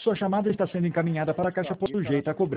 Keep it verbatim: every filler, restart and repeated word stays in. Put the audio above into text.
Sua chamada está sendo encaminhada para a caixa sujeita a cobrança.